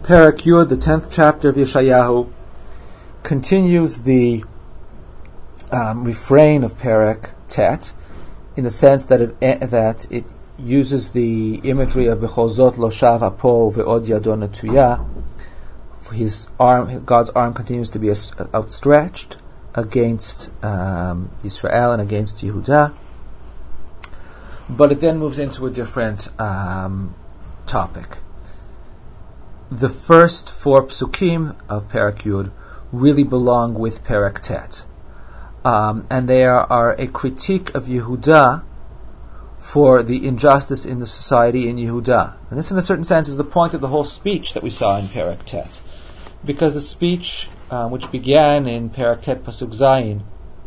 Perek Yud, the 10th chapter of Yeshayahu, continues the refrain of Perek Tet, in the sense that it uses the imagery of B'chol Zot Lo Shav Apo Ve'od Yado Netuya. God's arm continues to be outstretched against Israel and against Yehudah. But it then moves into a different topic. The first four psukim of Perek Yud really belong with Perek Tet. And they are a critique of Yehudah for the injustice in the society in Yehudah. And this, in a certain sense, is the point of the whole speech that we saw in Perek Tet. Because the speech, which began in Perek Tet Pasuk Zayin,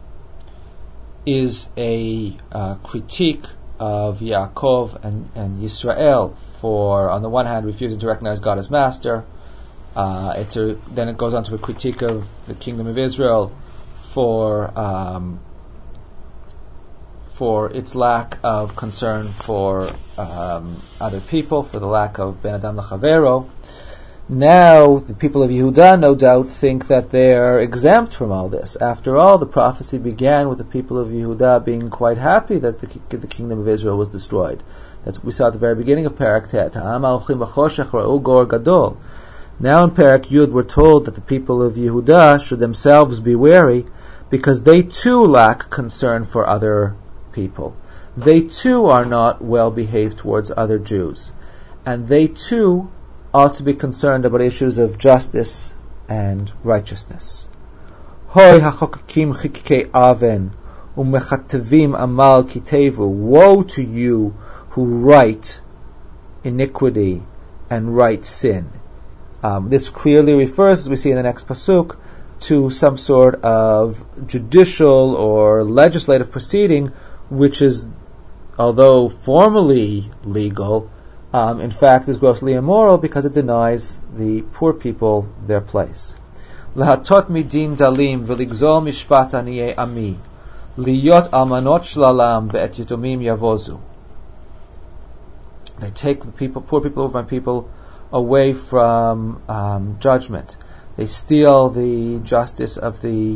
is a critique of Yaakov and Yisrael for, on the one hand, refusing to recognize God as master. Then it goes on to a critique of the kingdom of Israel for its lack of concern for other people, for the lack of Ben Adam L'Chavero. Now, the people of Yehudah, no doubt, think that they are exempt from all this. After all, the prophecy began with the people of Yehudah being quite happy that the kingdom of Israel was destroyed. That's what we saw at the very beginning of Perek Tet. Now in Perek Yud we're told that the people of Yehudah should themselves be wary, because they too lack concern for other people. They too are not well behaved towards other Jews. And they too ought to be concerned about issues of justice and righteousness. Hoi hachokakim chikikei aven umechatevim amal kitevu. Woe to you who write iniquity and write sin. This clearly refers, as we see in the next pasuk, to some sort of judicial or legislative proceeding, which is, although formally legal, in fact is grossly immoral, because it denies the poor people their place. Lahatot midin dalim v'ligzol mishpat aniyei ami liyot almanot shlalam ve'et yitomim yavozu. They take the poor people over my people away from judgment. They steal the justice of the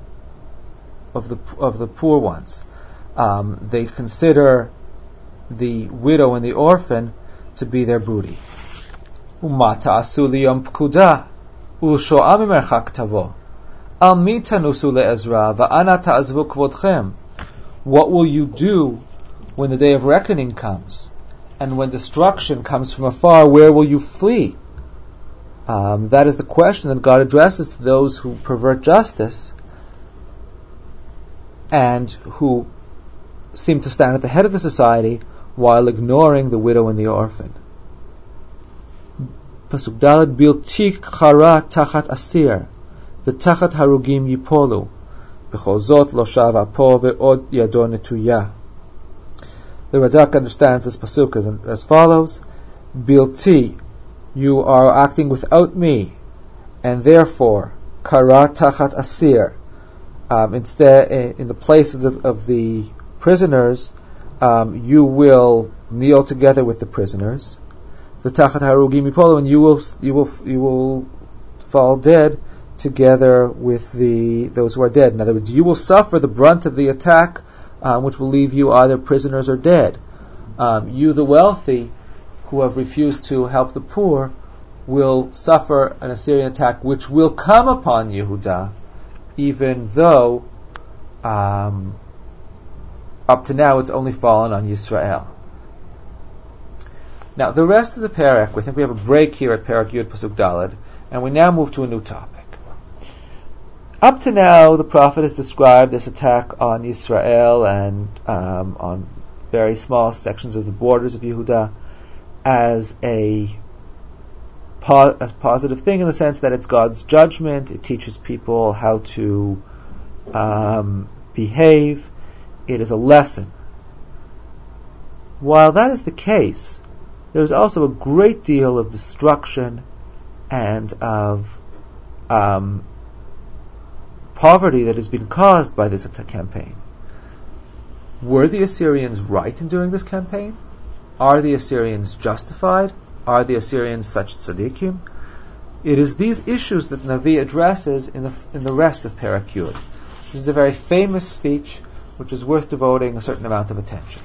poor ones. They consider the widow and the orphan to be their booty. What will you do when the day of reckoning comes, and when destruction comes from afar? Where will you flee? That is the question that God addresses to those who pervert justice and who seem to stand at the head of the society while ignoring the widow and the orphan. Pasuk Daled Biltik Chara Tachat Asir V'Tachat Harugim Yipolu B'chol Zot Lo Shav Apo Ve'od Yado Netuya. The Radak understands this pasuk as follows: Bilti, you are acting without me, and therefore Kara Tachat Asir. Instead, in the place of the prisoners, you will kneel together with the prisoners. V'tachat harugim yipolu, and you will fall dead together with those who are dead. In other words, you will suffer the brunt of the attack, which will leave you either prisoners or dead. You, the wealthy, who have refused to help the poor, will suffer an Assyrian attack, which will come upon Yehudah, even though up to now it's only fallen on Yisrael. Now, the rest of the Perek, we think we have a break here at Perek Yud Pasuk Daled, and we now move to a new topic. Up to now, the prophet has described this attack on Yisrael and on very small sections of the borders of Yehudah as a positive thing, in the sense that it's God's judgment. It teaches people how to behave. It is a lesson. While that is the case, there is also a great deal of destruction and of poverty that has been caused by this campaign. Were the Assyrians right in doing this campaign? Are the Assyrians justified? Are the Assyrians such tzaddikim? It is these issues that Navi addresses in the rest of Perek Yud. This is a very famous speech which is worth devoting a certain amount of attention.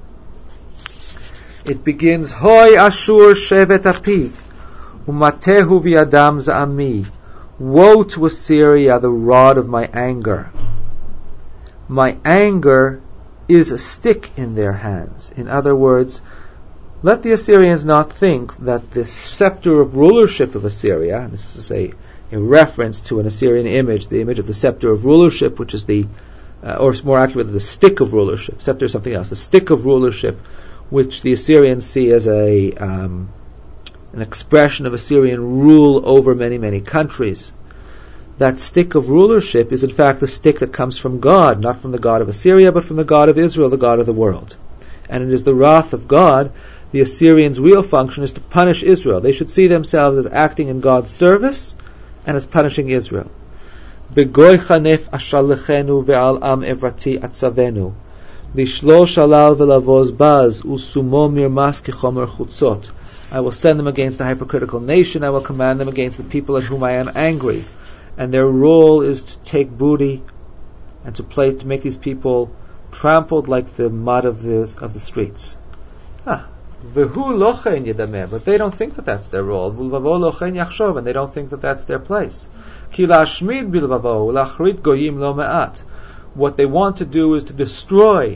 It begins, Hoi Ashur shevet api, umatehu v'yadam za'ami. Woe to Assyria, the rod of my anger. My anger is a stick in their hands. In other words, let the Assyrians not think that the scepter of rulership of Assyria, and this is a reference to an Assyrian image, the image of the scepter of rulership, which is or more accurately, the stick of rulership. Scepter is something else. The stick of rulership, which the Assyrians see as an expression of Assyrian rule over many, many countries. That stick of rulership is in fact the stick that comes from God, not from the God of Assyria, but from the God of Israel, the God of the world. And it is the wrath of God. The Assyrians' real function is to punish Israel. They should see themselves as acting in God's service and as punishing Israel. Begoy chanef ashallechenu ve'al am evrati atzavenu. Lishlo shalal ve'lavoz baz usumo mirmas kichomer chutzot. I will send them against the hypocritical nation. I will command them against the people at whom I am angry. And their role is to take booty and to make these people trampled like the mud of the streets. V'hu lochen yedameh, but they don't think that that's their role. V'lvavo lochen yachshov, and they don't think that that's their place. Ki lashmid bilvavo, lachrit goyim lo me'at. What they want to do is to destroy,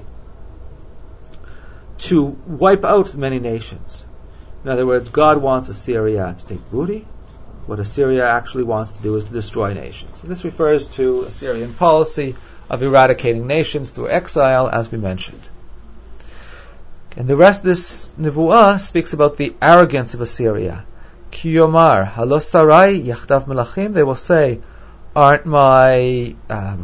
to wipe out many nations. In other words, God wants Assyria to take booty. What Assyria actually wants to do is to destroy nations. And this refers to Assyrian policy of eradicating nations through exile, as we mentioned. And the rest of this nevuah speaks about the arrogance of Assyria. Ki yomar halos sarai yachdav melachim. They will say, aren't my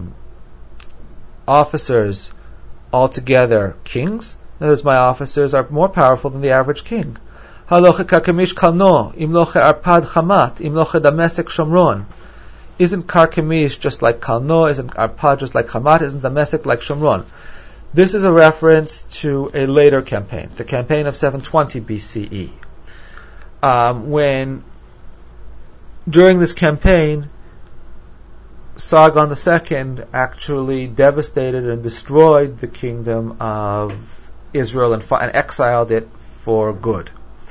officers altogether kings? In other words, my officers are more powerful than the average king. Haloche Karkemish kalno, imloche arpad chamat, imloche damesek shomron. Isn't Karkemish just like Kalno? Isn't Arpad just like Hamat? Isn't Damesek like Shomron? This is a reference to a later campaign, the campaign of 720 BCE. When, during this campaign, Sargon II actually devastated and destroyed the kingdom of Israel and exiled it for good.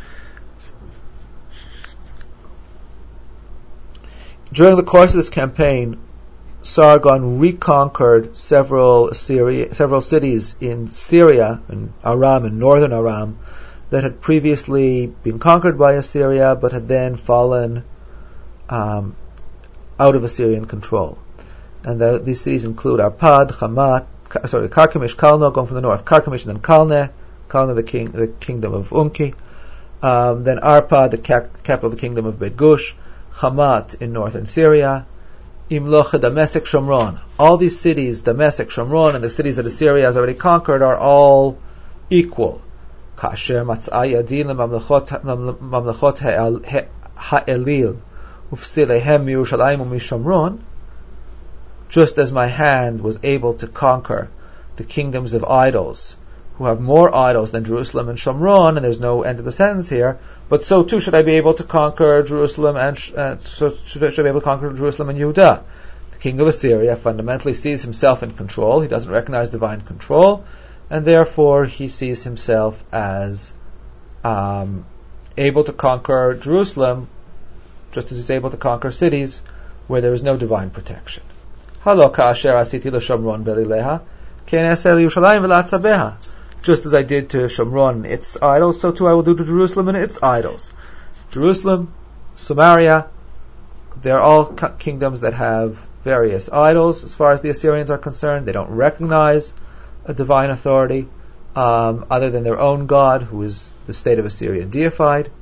During the course of this campaign, Sargon reconquered several cities in Syria, in Aram, in northern Aram, that had previously been conquered by Assyria, but had then fallen out of Assyrian control. And these cities include Arpad, Karkemish, Kalno, going from the north, Karkemish and then Kalne, the kingdom of Unki, then Arpad, the capital of the kingdom of Beit Gush, Hamat in northern Syria, Imloche, Damesek, Shomron. All these cities, Damesek, Shomron, and the cities that Assyria has already conquered are all equal. Kasher matzai adin mamlechot ha'elil ufsilehem miYerushalayim u'mishomron. Just as my hand was able to conquer the kingdoms of idols, who have more idols than Jerusalem and Shomron, and there's no end to the sentence here, but so too should I be able to conquer Jerusalem and should I be able to conquer Jerusalem and Yehudah. The king of Assyria fundamentally sees himself in control. He doesn't recognize divine control, and therefore he sees himself as able to conquer Jerusalem, just as he's able to conquer cities where there is no divine protection. Halo ka'asher asiti l'Shomron v'lileha, ken eseh liYerushalayim v'latzabeha. Just as I did to Shomron its idols, so too I will do to Jerusalem and its idols. Jerusalem, Samaria, they're all kingdoms that have various idols. As far as the Assyrians are concerned, they don't recognize a divine authority other than their own God, who is the state of Assyria deified.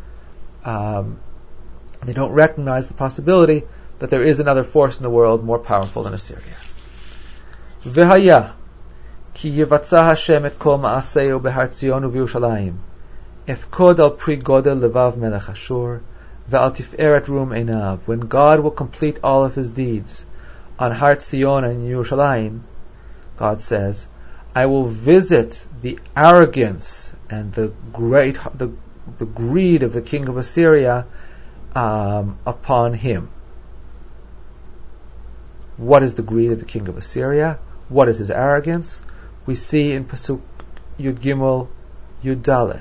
They don't recognize the possibility that there is another force in the world more powerful than Assyria. V'haya ki yivatza Hashem et kol ma'aseu behar Tzion u'v'Yerushalayim efkod al pri godel levav melech Ashur ve'al tiferet rum einav. When God will complete all of His deeds on Har Tzion and Yerushalayim, God says, I will visit the arrogance and the greed of the king of Assyria upon him. What is the greed of the king of Assyria? What is his arrogance? We see in Pasuk Yud Gimel Yud Daled.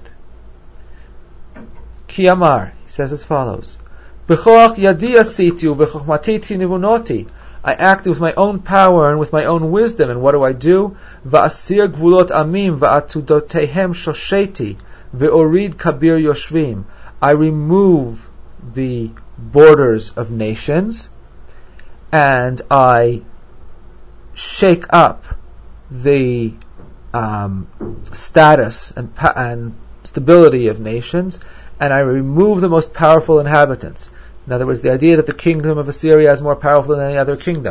Ki Amar, he says as follows: B'choach yadi asiti u'b'chochmati tinivunoti. I acted with my own power and with my own wisdom, and what do? Va'asir gvulot amim va'atudotehem shosheti ve'orid kabir yoshvim. I remove the borders of nations, and I shake up the status and stability of nations, and I remove the most powerful inhabitants. In other words, the idea that the kingdom of Assyria is more powerful than any other kingdom.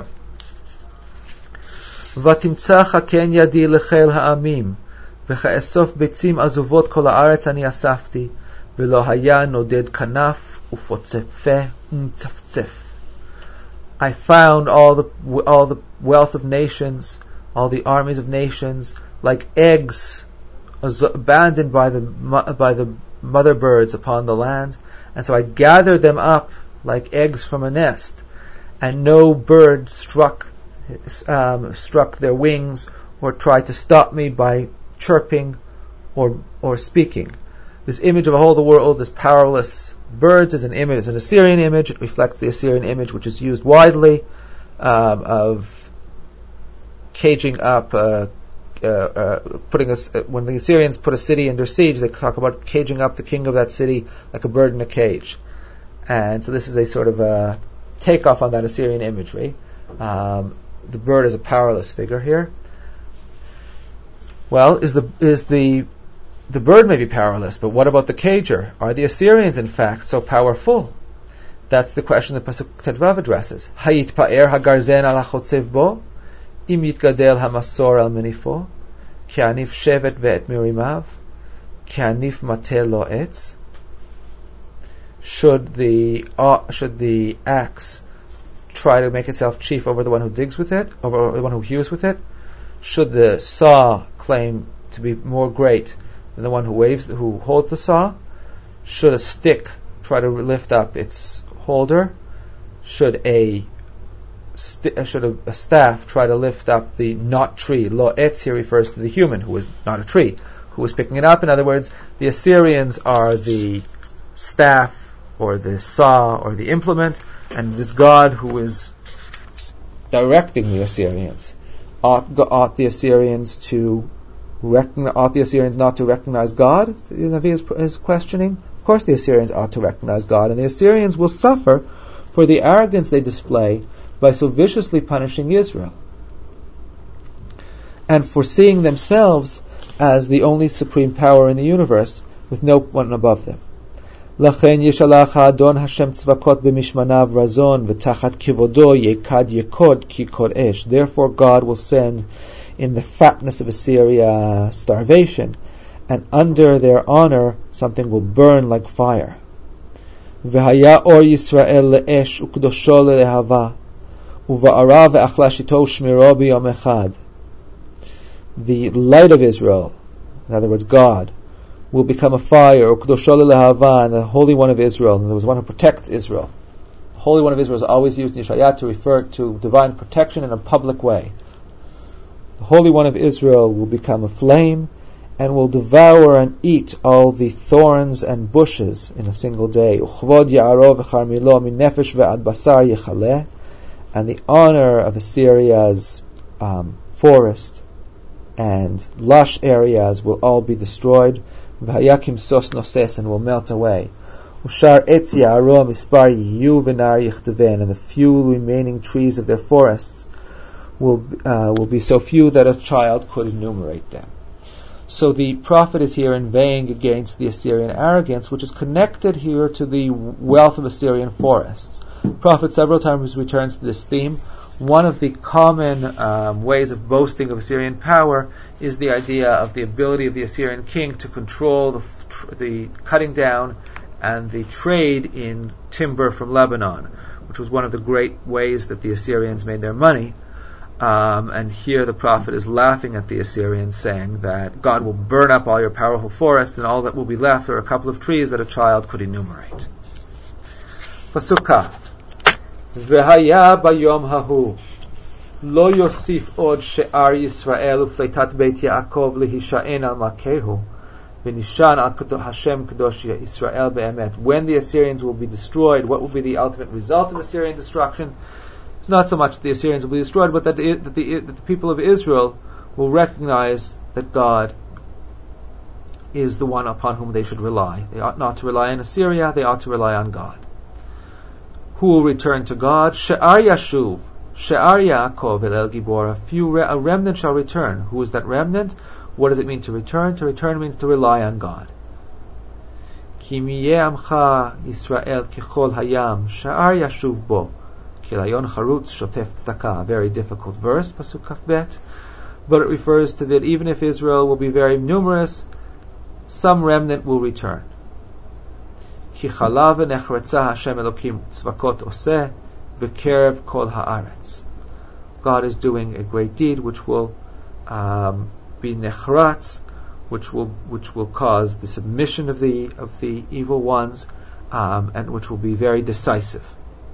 Vatimtzacha ken yadi lechel ha'amim v'cha'esof betzim azuvot kol ha'aretz ani asafti v'lo haya noded kanaf ufotzefeh umtzaftzef. I found all the wealth of nations, all the armies of nations, like eggs abandoned by the mother birds upon the land, and so I gathered them up like eggs from a nest, and no bird struck their wings or tried to stop me by chirping or speaking. This image of a whole the world as powerless birds is an image, is an Assyrian image. It reflects the Assyrian image which is used widely of caging up, when the Assyrians put a city under siege, they talk about caging up the king of that city like a bird in a cage. And so this is a sort of a takeoff on that Assyrian imagery. The bird is a powerless figure here. Well, is the bird may be powerless, but what about the cager? Are the Assyrians in fact so powerful? That's the question that Pasuk Tedvav addresses. Hayit pa'er hagarzen al hachotzev bo, im yitgadel hamasor al menifo, ki anif shevet ve'et mirimav, ki anif matel lo etz. Should the axe try to make itself chief over the one who digs with it, over the one who hews with it? Should the saw claim to be more great than the one who holds the saw? Should a stick try to lift up its holder? Should a staff try to lift up the not tree? Lo etz here refers to the human who is not a tree, who is picking it up. In other words, the Assyrians are the staff or the saw or the implement, and it is God who is directing the Assyrians. Ought the Assyrians not to recognize God? The Navi is questioning. Of course the Assyrians ought to recognize God, and the Assyrians will suffer for the arrogance they display by so viciously punishing Israel, and for seeing themselves as the only supreme power in the universe, with no one above them. Lachen yishalach ha'adon Hashem tzvakot b'mishmanav razon v'tachat kivodo yekad yekod ki kodesh. Therefore God will send in the fatness of Assyria starvation, and under their honor something will burn like fire. V'haya or Yisrael le'esh ukdosho le'lehava uva'ara ve'achla shito shmiro b'yom echad. The light of Israel, in other words God, will become a fire, ukdosho le'lehava, and the Holy One of Israel, and there was one who protects Israel. The Holy One of Israel is always used in Yeshayah to refer to divine protection in a public way. The Holy One of Israel will become a flame and will devour and eat all the thorns and bushes in a single day. Uchvod ya'aro v'charmilo min nefesh ve'ad basar yechaleh. And the honor of Assyria's forest and lush areas will all be destroyed. V'hayakim sos noses, and will melt away. Ushar etz ya'aro mispar yiyu v'nar yichdeven, and the few remaining trees of their forests will be so few that a child could enumerate them. So the prophet is here inveighing against the Assyrian arrogance, which is connected here to the wealth of Assyrian forests. The prophet several times returns to this theme. One of the common ways of boasting of Assyrian power is the idea of the ability of the Assyrian king to control the cutting down and the trade in timber from Lebanon, which was one of the great ways that the Assyrians made their money. And here the prophet is laughing at the Assyrians, saying that God will burn up all your powerful forests, and all that will be left are a couple of trees that a child could enumerate. Pasuk V'haya bayom hahu lo yosif od she'ar Yisrael ufleitat beit Yaakov lehisha'en al makehu v'nishan al Hashem kadosh Yisrael be'emet. When the Assyrians will be destroyed, what will be the ultimate result of Assyrian destruction? It's not so much that the Assyrians will be destroyed, but that the people of Israel will recognize that God is the one upon whom they should rely. They ought not to rely on Assyria, they ought to rely on God. Who will return to God? She'ar Yashuv, She'ar Yaakov el Gibor. A remnant shall return. Who is that remnant? What does it mean to return? To return means to rely on God. Ki miyeh amcha Yisrael kichol hayam, She'ar Yashuv bo, kilayon charutz shotef tzedakah. A very difficult verse, Pasuk Kaf Bet, but it refers to that even if Israel will be very numerous, some remnant will return. Ki chalav v'nechretza Hashem Elokim tzvakot oseh b'kerev kol haaretz. God is doing a great deed which will be nechratz, which will cause the submission of the evil ones, and which will be very decisive.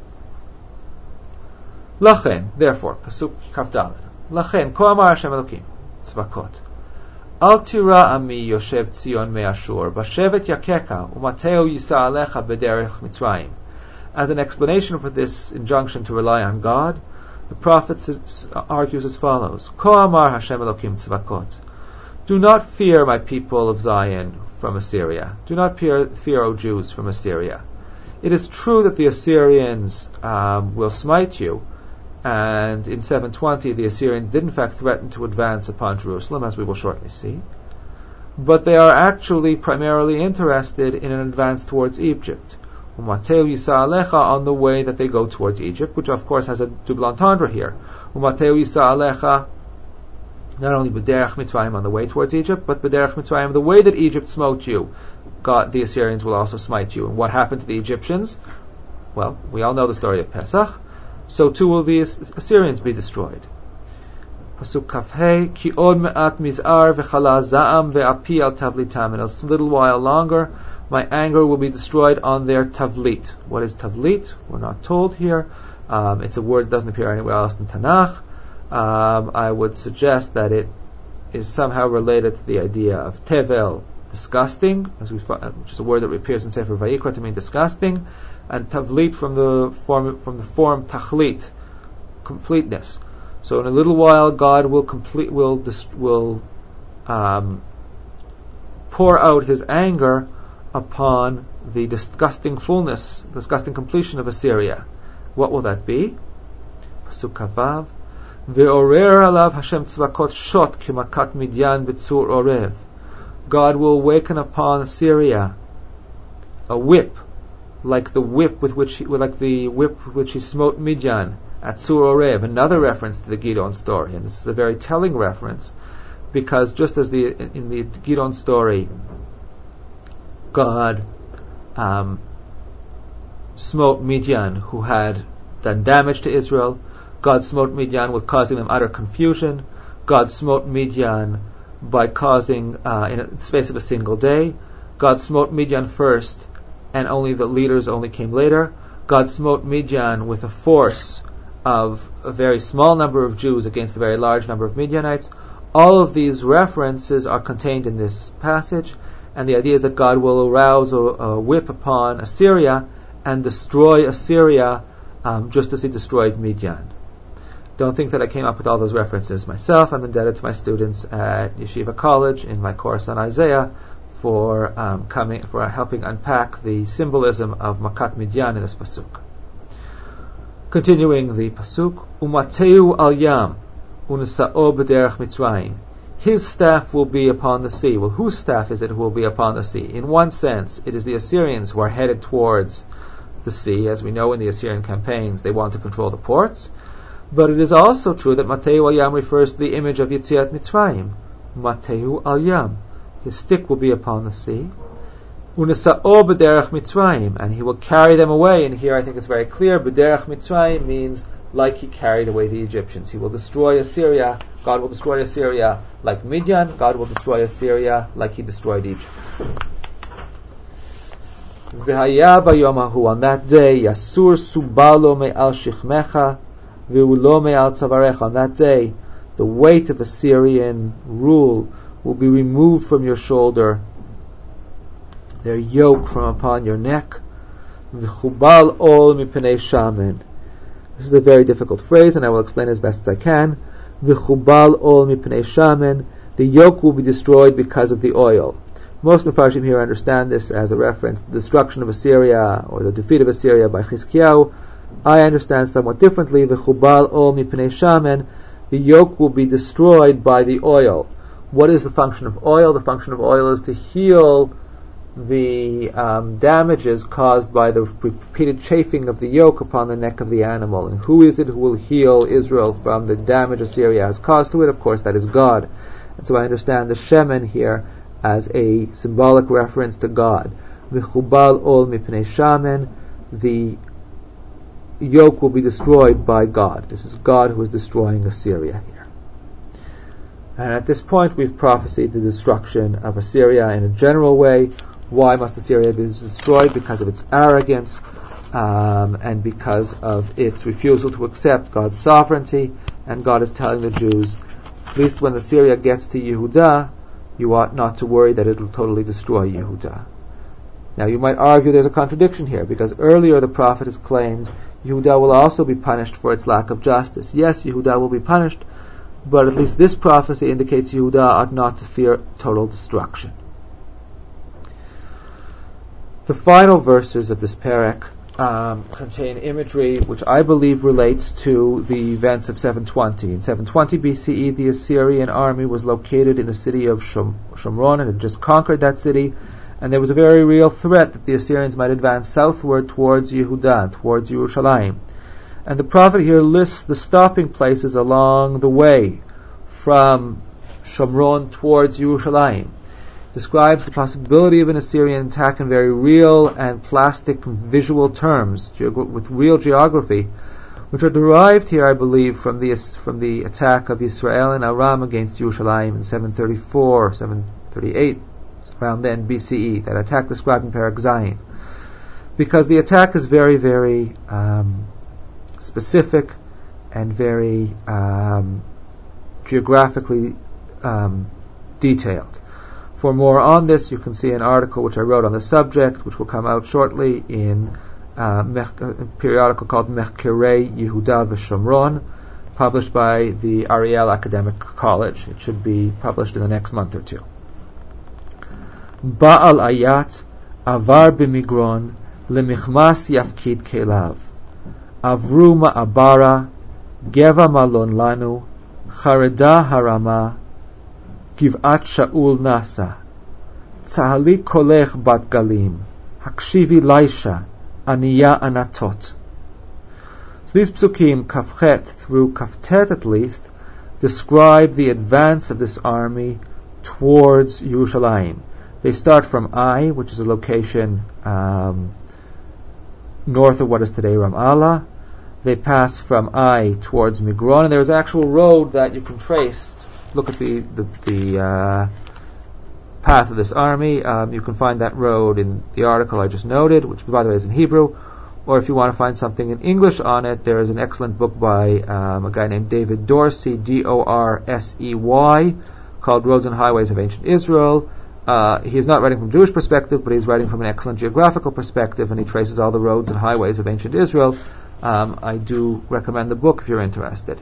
Lachen, therefore, Pasuk Kaf Daled. Lachen, ko amar Hashem Elokim tzvakot. Al tira ami yoshev Tzion me'ashur, bashevet yakeka, umateo yisa alecha b'derech Mitzrayim. As an explanation for this injunction to rely on God, the prophet argues as follows: Ko amar Hashem Elokim tzvakot. Do not fear, my people of Zion, from Assyria. Do not fear, O Jews, from Assyria. It is true that the Assyrians will smite you, and in 720 the Assyrians did in fact threaten to advance upon Jerusalem, as we will shortly see. But they are actually primarily interested in an advance towards Egypt. Umateu Yisa Alecha, on the way that they go towards Egypt, which of course has a double entendre here. Umateu Yisa Alecha, not only B'derech Mitzrayim, on the way towards Egypt, but B'derech Mitzrayim, the way that Egypt smote you, God, the Assyrians will also smite you. And what happened to the Egyptians? Well, we all know the story of Pesach. So too will the Assyrians be destroyed. Pasuk Kafhei, Ki od me'at miz'ar v'chala za'am ve'api al tavlitam. In a little while longer, my anger will be destroyed on their tavlit. What is tavlit? We're not told here. It's a word that doesn't appear anywhere else in Tanakh. I would suggest that it is somehow related to the idea of tevel, disgusting, which is a word that appears in Sefer Vayikra to mean disgusting, and tavlit from the form tachlit, completeness. So in a little while, God will pour out His anger upon the disgusting completion of Assyria. What will that be? Pasuk Kavav. Ve'orer alav Hashem tzvakot shot kimakat midyan b'tzur orev. God will awaken upon Assyria a whip, like the whip with which he smote Midian at Tzur Orev. Another reference to the Gidon story, and this is a very telling reference, because just as in the Gidon story, God smote Midian, who had done damage to Israel. God smote Midian with causing them utter confusion. God smote Midian by causing, in the space of a single day. God smote Midian first, and only the leaders only came later. God smote Midian with a force of a very small number of Jews against a very large number of Midianites. All of these references are contained in this passage, and the idea is that God will arouse a whip upon Assyria and destroy Assyria just as He destroyed Midian. Don't think that I came up with all those references myself. I'm indebted to my students at Yeshiva College in my course on Isaiah for helping unpack the symbolism of Makat Midian in this pasuk. Continuing the pasuk, Umateu al yam unisa'o b'derech Mitzrayim. His staff will be upon the sea. Well, whose staff is it who will be upon the sea? In one sense, it is the Assyrians who are headed towards the sea. As we know in the Assyrian campaigns, they want to control the ports. But it is also true that Mateu al Yam refers to the image of Yetziat Mitzrayim. Mateu al Yam. His stick will be upon the sea. Unisa'o b'derech Mitzrayim. And he will carry them away. And here I think it's very clear, b'derech Mitzrayim means like he carried away the Egyptians. He will destroy Assyria. God will destroy Assyria like Midian. God will destroy Assyria like He destroyed Egypt. V'haya bayomahu, on that day, Yasur subalo me'al shichmecha, v'ulo me'al tzavarecha. On that day, the weight of Assyrian rule will be removed from your shoulder, their yoke from upon your neck. V'chubal ol mipnei shamen. This is a very difficult phrase, and I will explain as best as I can. V'chubal ol mipnei shamen. The yoke will be destroyed because of the oil. Most Mefarshim here understand this as a reference to the destruction of Assyria, or the defeat of Assyria by Chizkiyahu. I understand somewhat differently. V'chubal ol mipnei shamen. The yoke will be destroyed by the oil. What is the function of oil? The function of oil is to heal the damages caused by the repeated chafing of the yoke upon the neck of the animal. And who is it who will heal Israel from the damage Assyria has caused to it? Of course, that is God. And so I understand the shemen here as a symbolic reference to God. V'chubal ol mipnei shamen. The yoke will be destroyed by God. This is God who is destroying Assyria here. And at this point we've prophesied the destruction of Assyria in a general way. Why must Assyria be destroyed? Because of its arrogance, and because of its refusal to accept God's sovereignty. And God is telling the Jews, at least when Assyria gets to Yehudah, you ought not to worry that it will totally destroy Yehudah. Now you might argue there's a contradiction here, because earlier the prophet has claimed Yehudah will also be punished for its lack of justice. Yes, Yehudah will be punished, but at least this prophecy indicates Yehudah ought not to fear total destruction. The final verses of this parak contain imagery which I believe relates to the events of 720. In 720 BCE, the Assyrian army was located in the city of Shomron and had just conquered that city, and there was a very real threat that the Assyrians might advance southward towards Yehudah, towards Yerushalayim. And the prophet here lists the stopping places along the way from Shomron towards Yerushalayim. Describes the possibility of an Assyrian attack in very real and plastic visual terms, with real geography, which are derived here, I believe, from the attack of Israel and Aram against Yerushalayim in 734, 738, around then BCE, that attack described in Perek Zayin. Because the attack is very, very specific and very geographically detailed. For more on this, you can see an article which I wrote on the subject, which will come out shortly in a periodical called Mechkerei Yehudah v'Shomron, published by the Ariel Academic College. It should be published in the next month or two. Ba'al Ayat avar b'migron lemichmas yafkid kelav avru ma'abara geva malon lanu chareda harama Giv'at Shaul Nasa Tzahali Kolech Bat Galim Hakshivi Laisha Aniya Anatot. So these psukim, Kafchet through Kaftet at least, describe the advance of this army towards Yerushalayim. They start from Ai, which is a location north of what is today Ramallah. They pass from Ai towards Migron, and there's an actual road that you can trace. Look at the path of this army. You can find that road in the article I just noted, which by the way is in Hebrew. Or if you want to find something in English on it, there is an excellent book by a guy named David Dorsey, Dorsey, called Roads and Highways of Ancient Israel. He is not writing from a Jewish perspective, but he's writing from an excellent geographical perspective, and he traces all the roads and highways of ancient Israel. I do recommend the book if you're interested.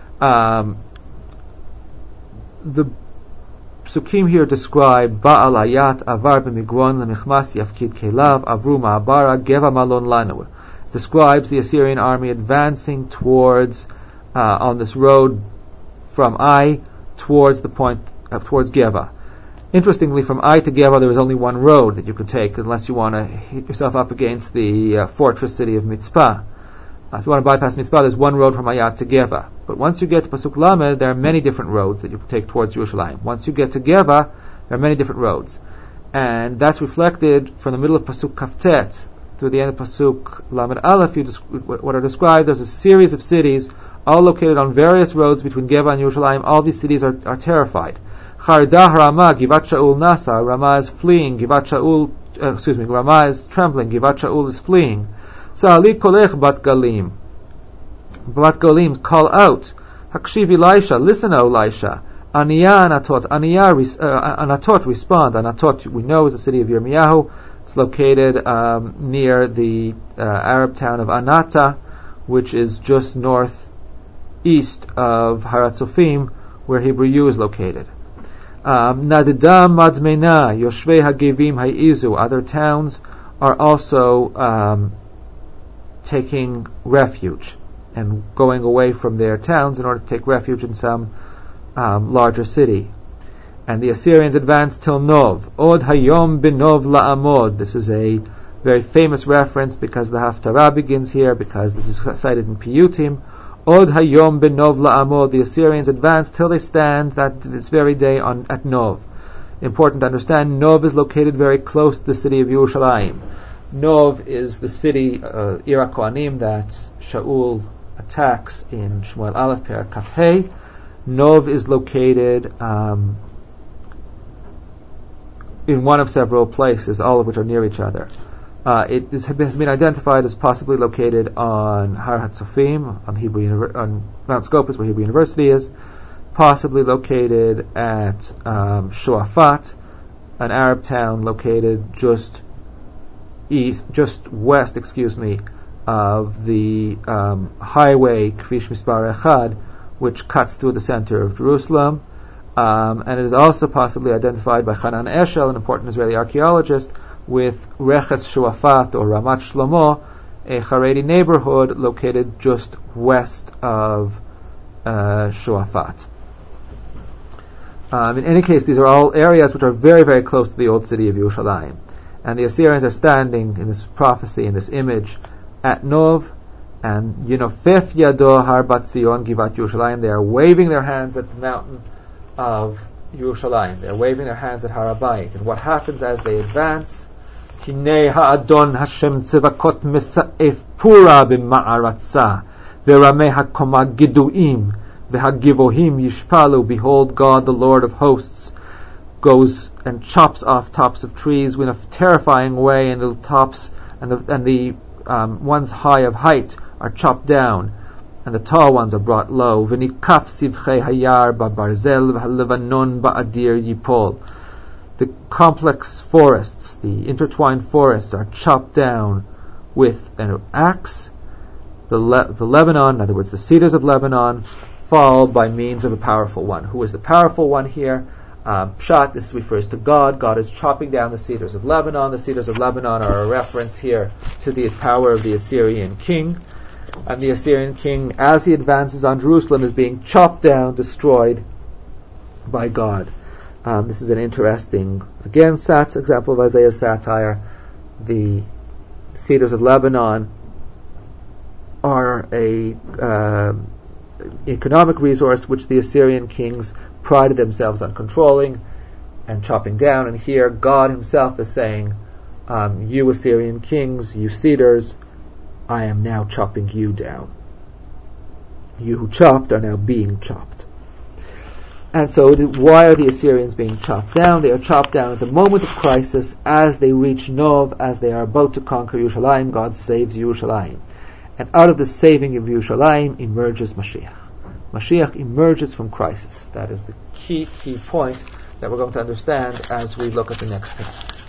The psukim here describe Ba'al Ayat avar b'migron lemichmas yafkid kelav avru ma'abara geva malon lanu. Describes the Assyrian army advancing towards on this road from Ai towards the point towards Geva. Interestingly, from Ai to Geva there is only one road that you could take unless you want to hit yourself up against the fortress city of Mitzpah. If you want to bypass Mitzpah, there's one road from Ayat to Geva. But once you get to Pasuk Lamed, there are many different roads that you can take towards Yerushalayim. Once you get to Geva, there are many different roads. And that's reflected from the middle of Pasuk Kaftet through the end of Pasuk Lamed Aleph. What are described as a series of cities, all located on various roads between Geva and Yerushalayim. All these cities are terrified. Chardah Rama, Givat Shaul Nasa. Rama is fleeing. Givat Shaul Ramah is trembling, Givat Shaul is fleeing. Sa'ali kolech bat galim. Bat galim, call out. Hakshiv Elisha, listen, O Elisha. Aniyah Anatot, Anatot, respond. Anatot, we know, is the city of Yirmiyahu. It's located near the Arab town of Anata, which is just northeast of Haratzofim, where Hebrew U is located. Nadidam Madmena, Yoshvei Hagivim Haizu. Other towns are also taking refuge and going away from their towns in order to take refuge in some larger city. And the Assyrians advanced till Nov. Od Hayom Binov La'amod. This is a very famous reference because the Haftarah begins here, because this is cited in Piyutim. Od Hayom Binov La'amod. The Assyrians advanced till they stand this very day at Nov. Important to understand, Nov is located very close to the city of Yerushalayim. Nov is the city, Ir HaKohanim, that Shaul attacks in Shmuel Aleph, Perek Kaf Hey. Nov is located in one of several places, all of which are near each other. It has been identified as possibly located on Har HaTzofim, on Mount Scopus, where Hebrew University is, possibly located at Shuafat, an Arab town located just west, of the highway Kvish Mispar Echad, which cuts through the center of Jerusalem. And it is also possibly identified by Hanan Eshel, an important Israeli archaeologist, with Reches Shuafat or Ramat Shlomo, a Haredi neighborhood located just west of Shuafat. In any case, these are all areas which are very, very close to the old city of Yerushalayim. And the Assyrians are standing in this prophecy, in this image, at Nov, and Yinofef Yado Har Bat Zion Givat Yerushalayim. They are waving their hands at the mountain of Yerushalayim. They are waving their hands at Har HaBayit. And what happens as they advance? Hinei Ha'adon Hashem Tzivakot Mesa'ef Pura B'Ma'aratza Ve'ramei HaKoma Giduim Ve'Hagivohim Yishpalu. Behold, God, the Lord of hosts, goes and chops off tops of trees in a terrifying way, and the tops and the ones high of height are chopped down, and the tall ones are brought low. V'nikaf sivchei hayar ba'barzel v'halevanon ba'adir yipol. The complex forests, the intertwined forests, are chopped down with an axe. The Lebanon, in other words, the cedars of Lebanon, fall by means of a powerful one. Who is the powerful one here? Pshat, this refers to God. God is chopping down the cedars of Lebanon. The cedars of Lebanon are a reference here to the power of the Assyrian king. And the Assyrian king, as he advances on Jerusalem, is being chopped down, destroyed by God. This is an interesting, again, example of Isaiah's satire. The cedars of Lebanon are a economic resource which the Assyrian kings prided themselves on controlling and chopping down. And here God himself is saying, you Assyrian kings, you cedars, I am now chopping you down. You who chopped are now being chopped. And so why are the Assyrians being chopped down? They are chopped down at the moment of crisis, as they reach Nov, as they are about to conquer Yerushalayim. God saves Yerushalayim. And out of the saving of Yerushalayim emerges Mashiach. Mashiach emerges from crisis. That is the key point that we're going to understand as we look at the next page.